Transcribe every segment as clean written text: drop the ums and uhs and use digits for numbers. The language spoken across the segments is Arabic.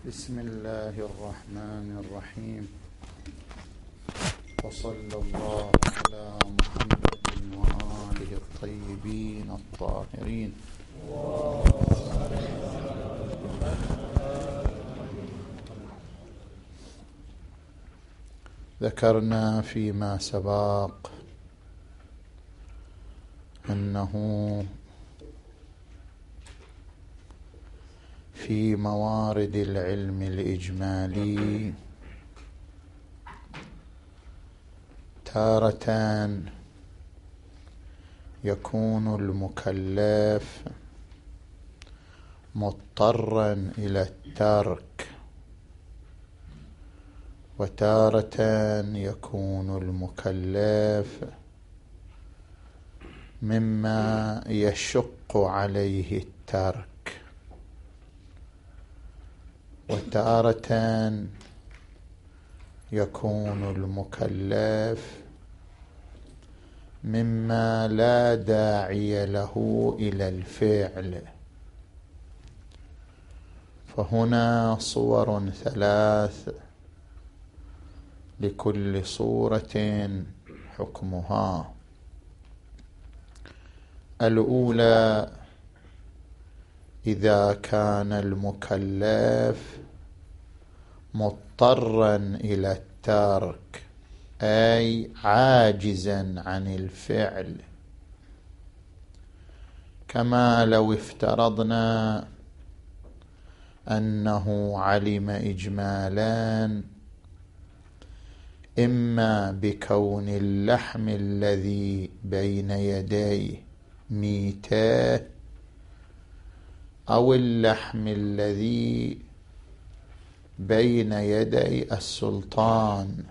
بسم الله الرحمن الرحيم، وصلى الله على محمد وآله الطيبين الطاهرين. ذكرنا فيما سبق أنه في موارد العلم الإجمالي تارة يكون المكلف مضطرا إلى الترك، وتارة يكون المكلف مما يشق عليه الترك، وتارة يكون المكلف مما لا داعي له إلى الفعل. فهنا صور ثلاث لكل صورة حكمها. الأولى: إذا كان المكلف مضطرا إلى الترك، أي عاجزا عن الفعل، كما لو افترضنا أنه علم إجمالا إما بكون اللحم الذي بين يديه ميتة أو اللحم الذي بين يدي السلطان،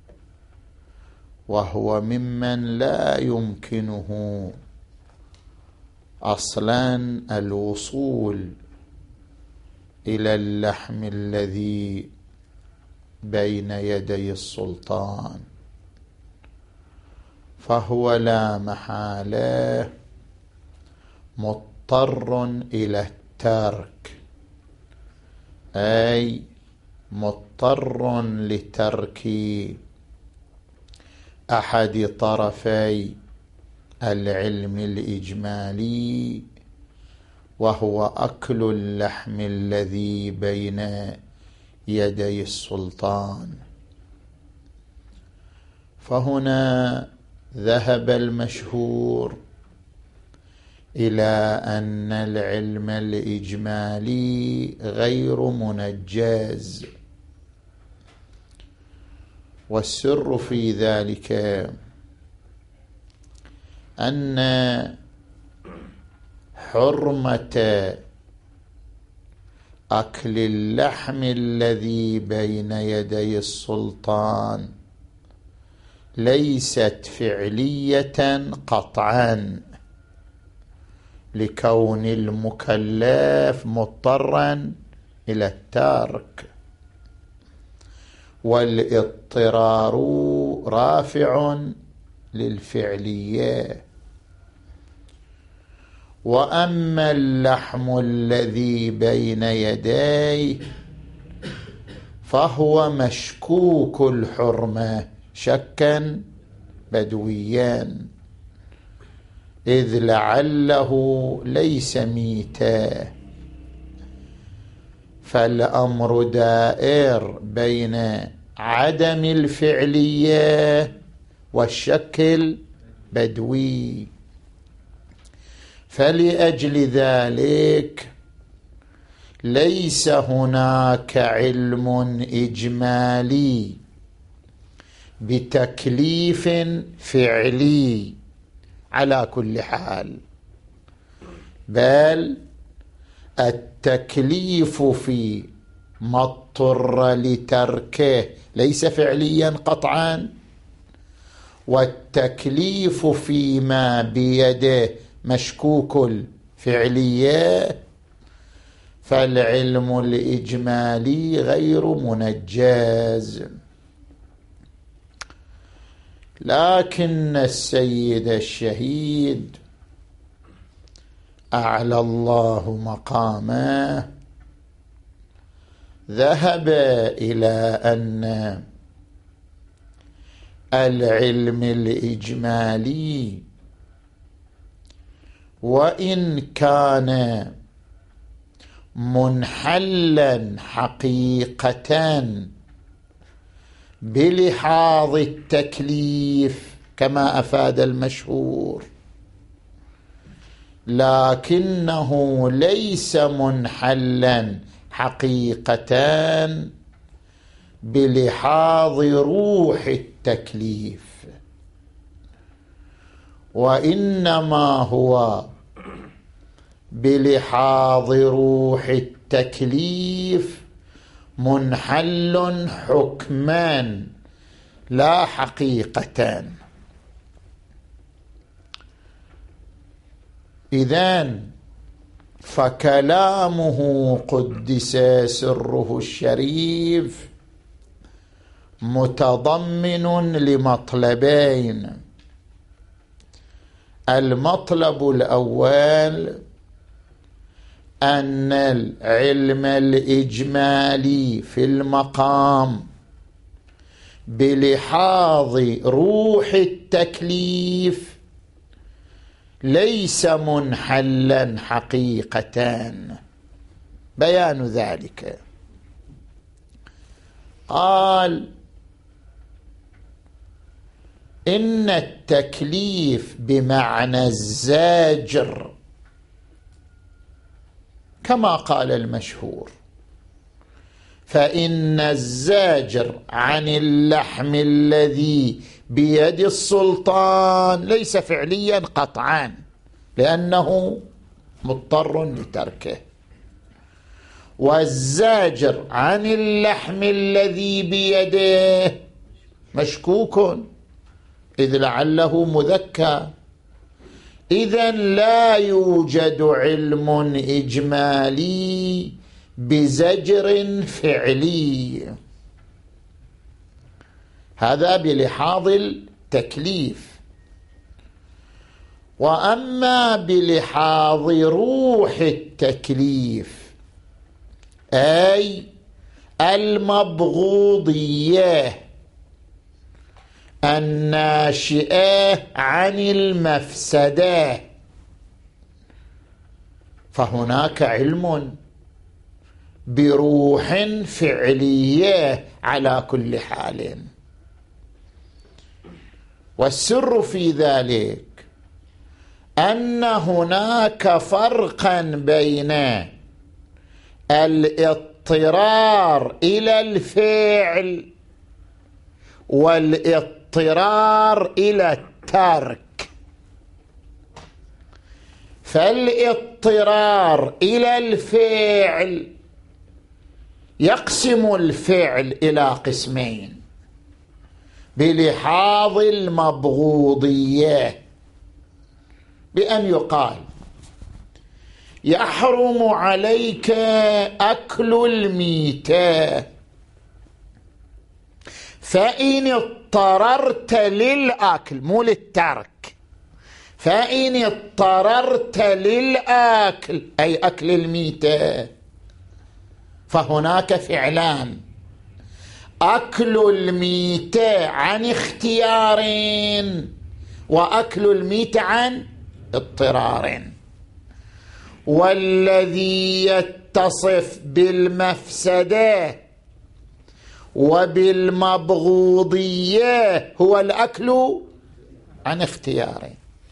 وهو ممن لا يمكنه أصلا الوصول إلى اللحم الذي بين يدي السلطان، فهو لا محالة مضطر إلى الترك، أي مضطر لترك أحد طرفي العلم الإجمالي، وهو أكل اللحم الذي بين يدي السلطان. فهنا ذهب المشهور إلى أن العلم الإجمالي غير منجز، والسر في ذلك أن حرمة أكل اللحم الذي بين يدي السلطان ليست فعلية قطعا، لكون المكلف مضطرا إلى الترك، والاضطرار رافع للفعلية. وأما اللحم الذي بين يديه فهو مشكوك الحرمة شكا بدويا، إذ لعله ليس ميتا، فالأمر دائر بين عدم الفعلية والشك البدوي. فلأجل ذلك ليس هناك علم إجمالي بتكليف فعلي على كل حال، بل التكليف في ما اضطر لتركه ليس فعليا قطعا، والتكليف فيما بيده مشكوك الفعلية، فالعلم الإجمالي غير منجز. لكن السيد الشهيد أعلى الله مقامه ذهب إلى أن العلم الإجمالي وإن كان منحلا حقيقة بلحاظ التكليف كما أفاد المشهور، لكنه ليس منحلا حقيقة بلحاظ روح التكليف، وإنما هو بلحاظ روح التكليف منحل حكما لا حقيقة. إذن فكلامه قدس سره الشريف متضمن لمطلبين: المطلب الأول أن العلم الإجمالي في المقام بلحاظ روح التكليف ليس منحلا حقيقة. بيان ذلك قال: إن التكليف بمعنى الزاجر كما قال المشهور، فإن الزاجر عن اللحم الذي بيد السلطان ليس فعليا قطعا لأنه مضطر لتركه، والزاجر عن اللحم الذي بيده مشكوك إذ لعله مذكى. إذن لا يوجد علم إجمالي بزجر فعلي، هذا بلحاظ التكليف. وأما بلحاظ روح التكليف أي المبغوضية الناشئة عن المفسدة، فهناك علم بروح فعلية على كل حال. والسر في ذلك أن هناك فرقا بين الاضطرار إلى الفعل والاضطرار إلى الترك. فالاضطرار إلى الفعل يقسم الفعل إلى قسمين بلحاظ المبغوضية، بأن يقال: يحرم عليك أكل الميتة، فإن اضطررت للأكل، مو للترك، فإن اضطررت للأكل أي أكل الميتة، فهناك فعلان: أكل الميتة عن اختيار، وأكل الميتة عن اضطرار. والذي يتصف بالمفسدة وبالمبغوضية هو الأكل عن اختيار.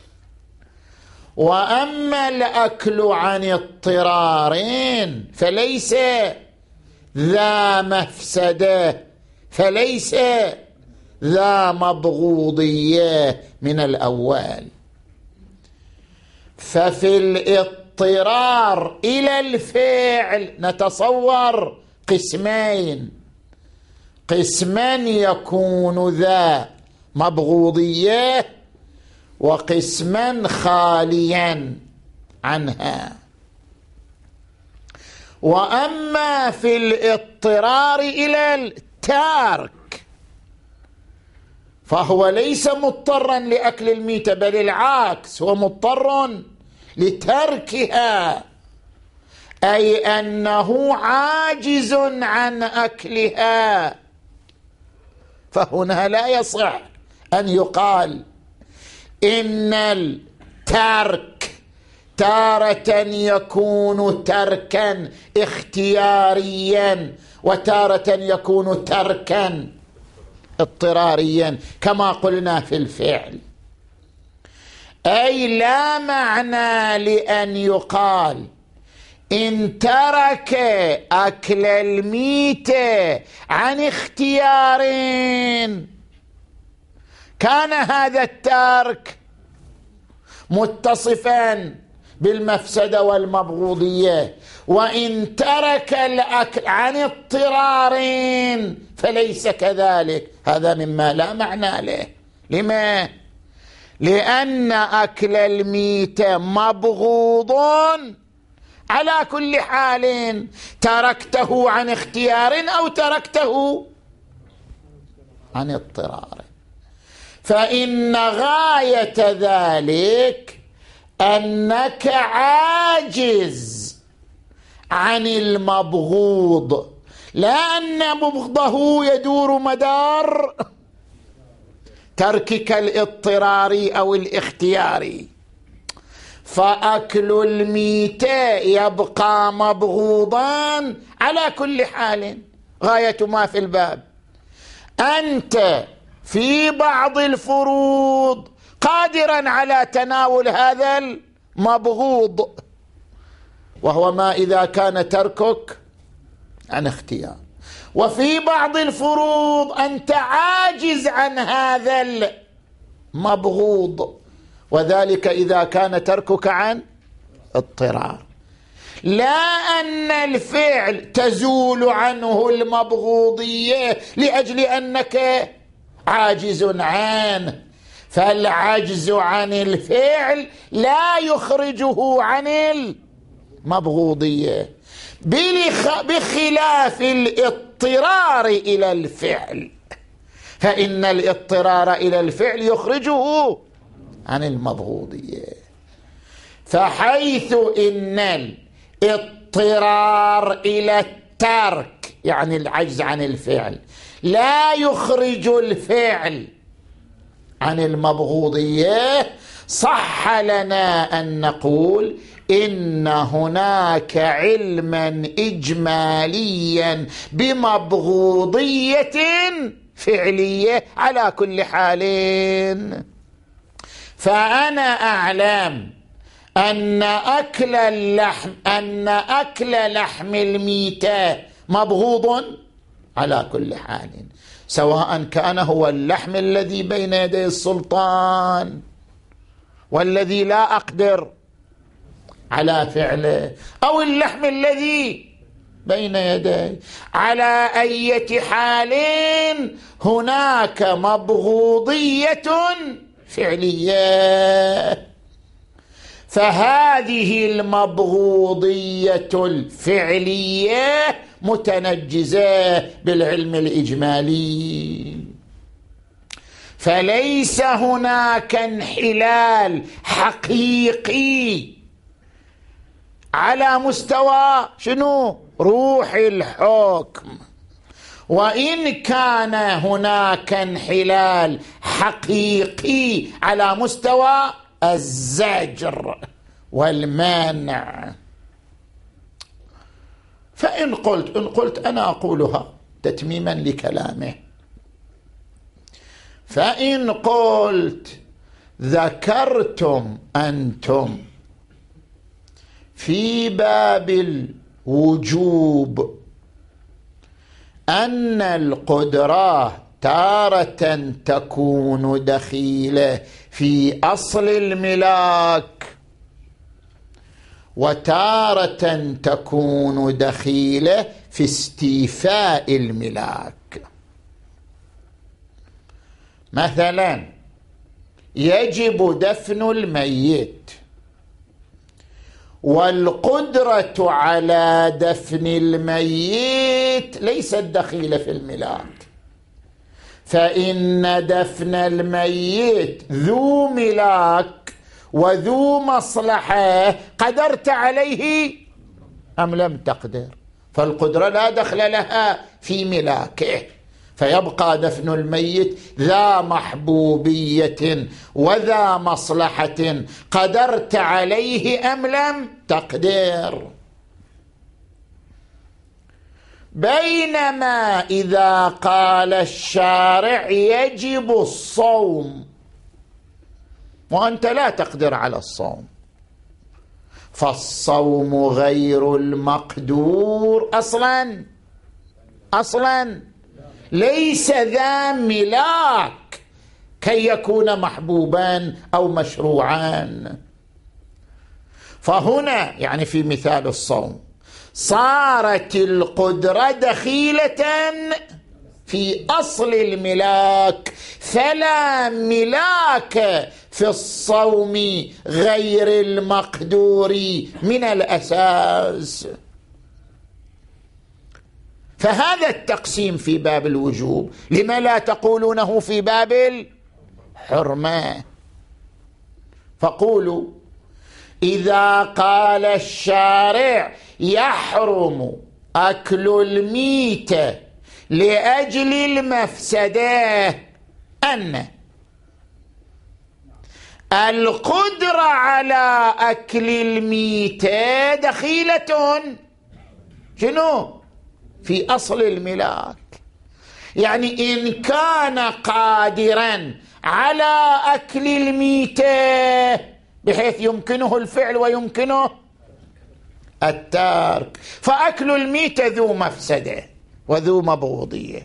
وأما الأكل عن اضطرار فليس ذا مفسدة، فليس ذا مبغوضية من الأول. ففي الاضطرار إلى الفعل نتصور قسمين: قسما يكون ذا مبغوضية، وقسما خاليا عنها. وأما في الاضطرار إلى الترك فهو ليس مضطرا لأكل الميتة، بل العكس، هو مضطر لتركها. أي أنه عاجز عن أكلها، فهنا لا يصح أن يقال إن الترك تارة يكون تركا اختياريا وتارة يكون تركا اضطراريا كما قلنا في الفعل. أي لا معنى لأن يقال إن ترك أكل الميتة عن اختيار كان هذا الترك متصفا بالمفسدة والمبغوضية، وإن ترك الأكل عن اضطرار فليس كذلك. هذا مما لا معنى له. لما؟ لأن أكل الميتة مبغوض على كل حال، تركته عن اختيار أو تركته عن اضطرار. فإن غاية ذلك أنك عاجز عن المبغوض، لا أن مبغضه يدور مدار تركك الاضطراري أو الاختياري. فأكل الميتة يبقى مبغوضا على كل حال. غاية ما في الباب أنت في بعض الفروض قادرا على تناول هذا المبغوض، وهو ما إذا كان تركك عن اختيار، وفي بعض الفروض أنت عاجز عن هذا المبغوض، وذلك إذا كان تركك عن اضطرار. لا أن الفعل تزول عنه المبغوضية لأجل أنك عاجز عنه، فالعجز عن الفعل لا يخرجه عن المبغوضية، بخلاف الاضطرار إلى الفعل، فإن الاضطرار إلى الفعل يخرجه عن المبغوضية. فحيث إن الاضطرار إلى الترك يعني العجز عن الفعل لا يخرج الفعل عن المبغوضية، صح لنا أن نقول إن هناك علما إجماليا بمبغوضية فعلية على كل حال. فأنا أعلم أن أكل لحم الميتة مبغوض على كل حال، سواء كان هو اللحم الذي بين يدي السلطان والذي لا أقدر على فعله، أو اللحم الذي بين يدي. على أي حال هناك مبغوضية فعلية، فهذه المبغوضية الفعلية متنجزة بالعلم الإجمالي، فليس هناك انحلال حقيقي على مستوى شنو؟ روح الحكم. وإن كان هناك انحلال حقيقي على مستوى الزجر والمانع. فإن قلت أنا أقولها تتميما لكلامه، فإن قلت ذكرتم أنتم في باب الوجوب أن القدرة تارة تكون دخيلة في أصل الملاك، وتارة تكون دخيلة في استيفاء الملاك. مثلا يجب دفن الميت، والقدرة على دفن الميت ليست دخيلة في الملاك، فإن دفن الميت ذو ملاك وذو مصلحة قدرت عليه أم لم تقدر، فالقدرة لا دخل لها في ملاكه، فيبقى دفن الميت ذا محبوبية وذا مصلحة، قدرت عليه أم لم تقدر. بينما إذا قال الشارع يجب الصوم وأنت لا تقدر على الصوم، فالصوم غير المقدور أصلا ليس ذا ملاك كي يكون محبوبا أو مشروعا. فهنا يعني في مثال الصوم صارت القدرة دخيلة في أصل الملاك، فلا ملاك في الصوم غير المقدور من الأساس. فهذا التقسيم في باب الوجوب، لما لا تقولونه في باب الحرمة؟ فقولوا إذا قال الشارع يحرم أكل الميتة لأجل المفسدة، أن القدرة على أكل الميتة دخيلة شنو؟ في أصل الملاك. يعني إن كان قادرا على أكل الميتة بحيث يمكنه الفعل ويمكنه الترك، فأكل الميتة ذو مفسدة وذو مبغوضية.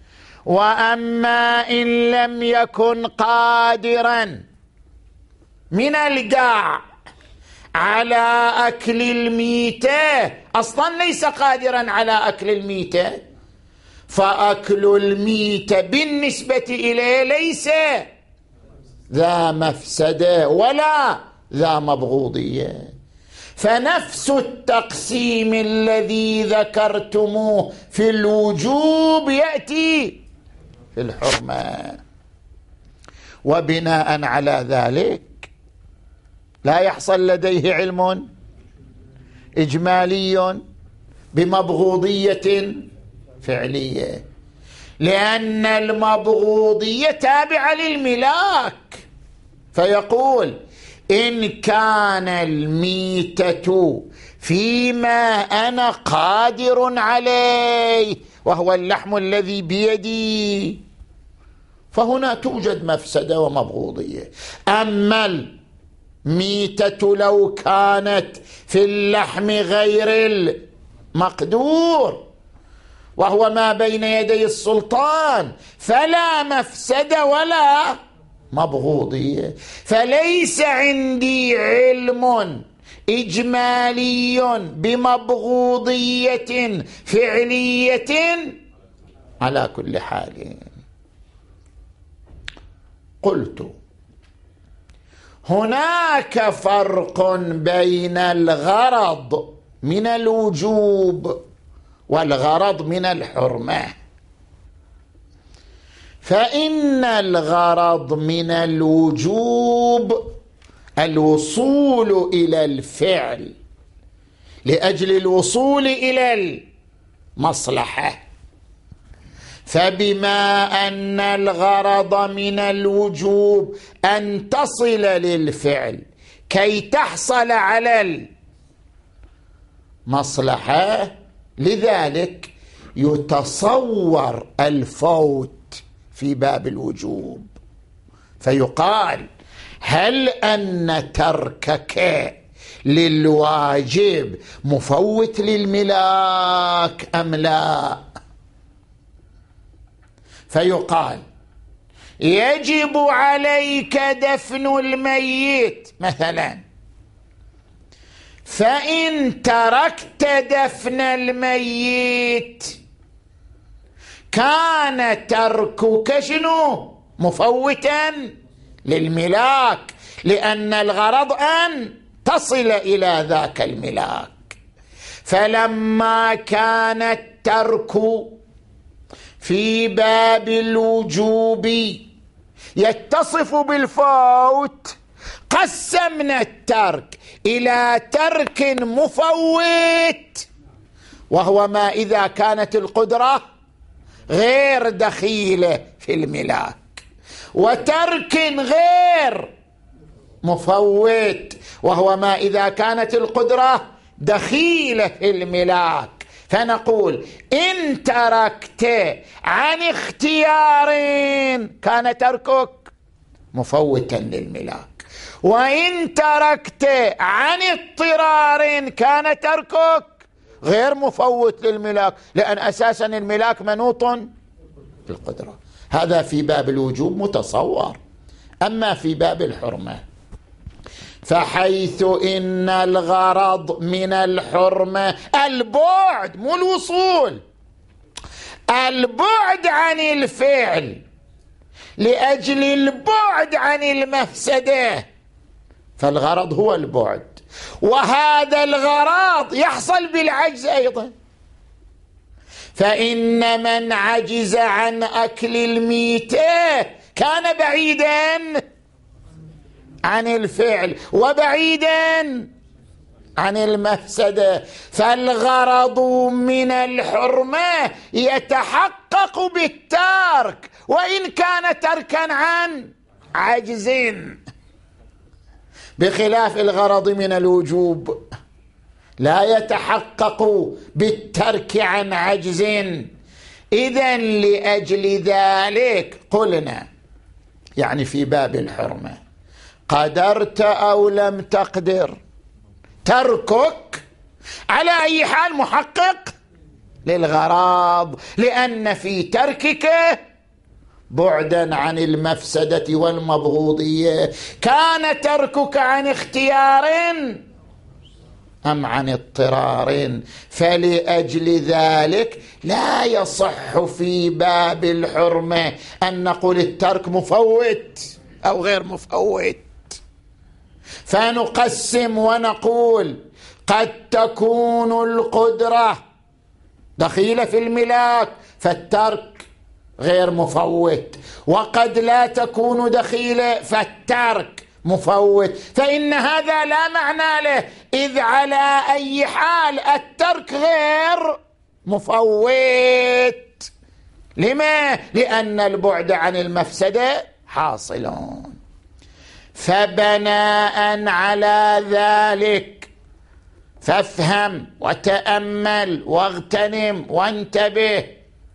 وأما إن لم يكن قادرا من القاع على أكل الميتة، أصلا ليس قادرا على أكل الميتة، فأكل الميتة بالنسبة إليه ليس ذا مفسدة ولا ذا مبغوضية. فنفس التقسيم الذي ذكرتموه في الوجوب يأتي في الحرمة. وبناء على ذلك لا يحصل لديه علم إجمالي بمبغوضية فعلية، لأن المبغوضية تابعة للملاك. فيقول إن كان الميتة فيما أنا قادر عليه وهو اللحم الذي بيدي، فهنا توجد مفسدة ومبغوضية. أما الميتة لو كانت في اللحم غير المقدور وهو ما بين يدي السلطان، فلا مفسدة ولا مبغوضية. فليس عندي علم إجمالي بمبغوضية فعلية على كل حال. قلت هناك فرق بين الغرض من الوجوب والغرض من الحرمة. فإن الغرض من الوجوب الوصول إلى الفعل لأجل الوصول إلى المصلحة، فبما أن الغرض من الوجوب أن تصل للفعل كي تحصل على المصلحة، لذلك يتصور الفوت في باب الوجوب، فيقال هل أن تركك للواجب مفوت للملاك أم لا؟ فيقال يجب عليك دفن الميت مثلا، فإن تركت دفن الميت كان تركك شنو؟ مفوتا للملاك، لأن الغرض أن تصل إلى ذاك الملاك. فلما كان الترك في باب الوجوب يتصف بالفوت، قسمنا الترك إلى ترك مفوت، وهو ما إذا كانت القدرة غير دخيلة في الملاك، وترك غير مفوت، وهو ما إذا كانت القدرة دخيلة في الملاك. فنقول إن تركت عن اختيار كان تركك مفوتا للملاك، وإن تركت عن اضطرار كان تركك غير مفوت للملاك، لأن أساسا الملاك منوط بالقدرة. هذا في باب الوجوب متصور. أما في باب الحرمة فحيث إن الغرض من الحرمة البعد، مو الوصول، البعد عن الفعل لأجل البعد عن المفسدة، فالغرض هو البعد، وهذا الغرض يحصل بالعجز أيضا. فإن من عجز عن أكل الميتة كان بعيدا عن الفعل وبعيدا عن المفسدة، فالغرض من الحرمة يتحقق بالترك وإن كان تركا عن عجز، بخلاف الغرض من الوجوب لا يتحقق بالترك عن عجز. إذن لأجل ذلك قلنا يعني في باب الحرمة قدرت أو لم تقدر، تركك على أي حال محقق للغرض، لأن في تركك بعدا عن المفسدة والمبغوضية. كان تركك عن اختيار أم عن اضطرار؟ فلأجل ذلك لا يصح في باب الحرمة أن نقول الترك مفوت أو غير مفوت، فنقسم ونقول قد تكون القدرة دخيلة في الملاك فالترك غير مفوت، وقد لا تكون دخيلة فالترك مفوت، فإن هذا لا معنى له، إذ على أي حال الترك غير مفوت. لما؟ لأن البعد عن المفسدة حاصلون. فبناء على ذلك فافهم وتأمل واغتنم وانتبه.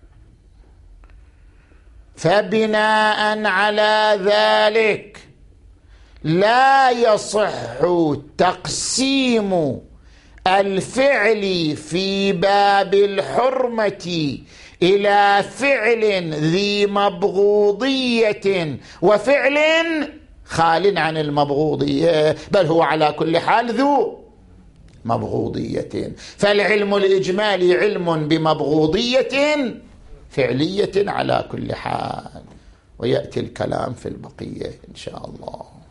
فبناء على ذلك لا يصح تقسيم الفعل في باب الحرمة إلى فعل ذي مبغوضية وفعل خال عن المبغوضية، بل هو على كل حال ذو مبغوضية. فالعلم الإجمالي علم بمبغوضية فعلية على كل حال، ويأتي الكلام في البقية إن شاء الله.